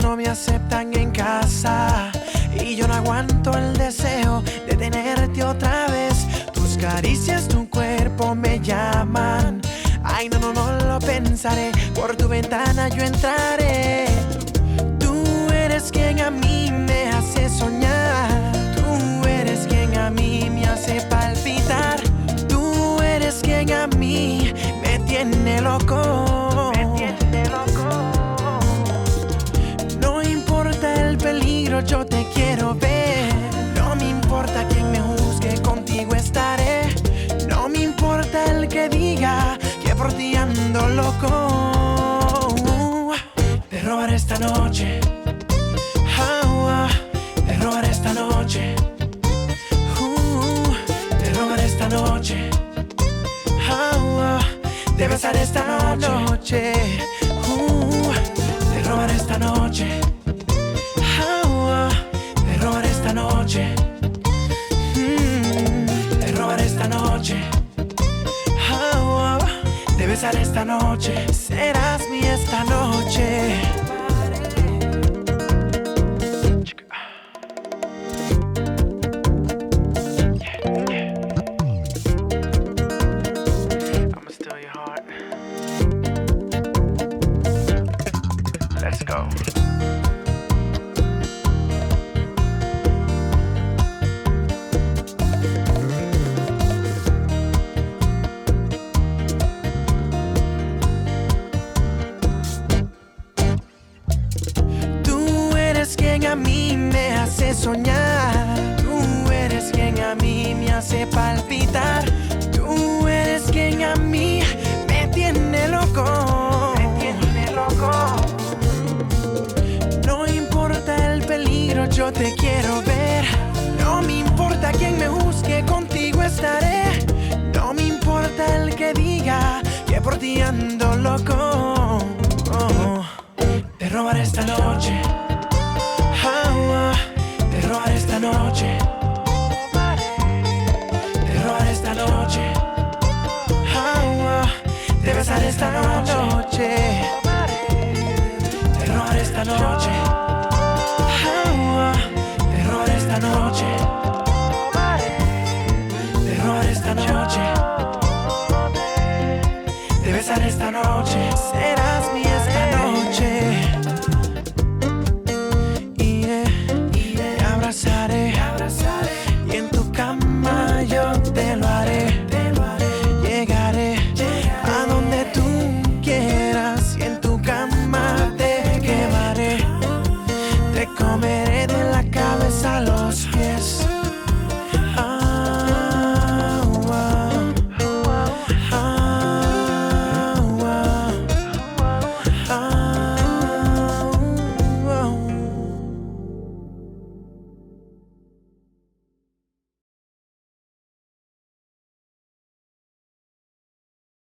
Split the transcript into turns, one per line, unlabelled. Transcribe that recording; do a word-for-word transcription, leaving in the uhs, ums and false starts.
no me aceptan en casa y yo no aguanto el deseo de tenerte otra vez. Tus caricias, tu cuerpo me llaman. Ay, no, no, no lo pensaré. Por tu ventana yo entraré. Tú eres quien a mí me hace soñar. Tú eres quien a mí me hace palpitar. Tú eres quien a mí me tiene loco. Me tiene loco. No importa el peligro, yo te quiero ver. No me importa quién me juzgue, contigo estaré. No me importa el que diga que por ti ando loco. Te robaré esta noche. Oh, te robaré esta noche. Uh, te robaré esta noche. Oh, te besaré esta noche. Uh, te robaré esta noche. Oh, te robaré esta noche. Mm, te robaré esta noche. Oh, te besaré esta noche. Serás mi esta noche. Let's go. Tú eres quien a mí me hace soñar. Tú eres quien a mí me hace palpitar. Tú eres quien a mí me tiene loco. Me tiene loco. No importa el peligro, yo te quiero ver. No me importa quién me juzgue, contigo estaré. No me importa el que diga que por ti ando loco. Oh, te robaré esta noche. Oh, te robaré esta noche. Te robaré esta noche. Oh, te besaré esta noche. Te robaré esta noche. Oh, te robaré esta noche. Te robaré esta noche. Te besaré esta noche. Serás mi esta noche.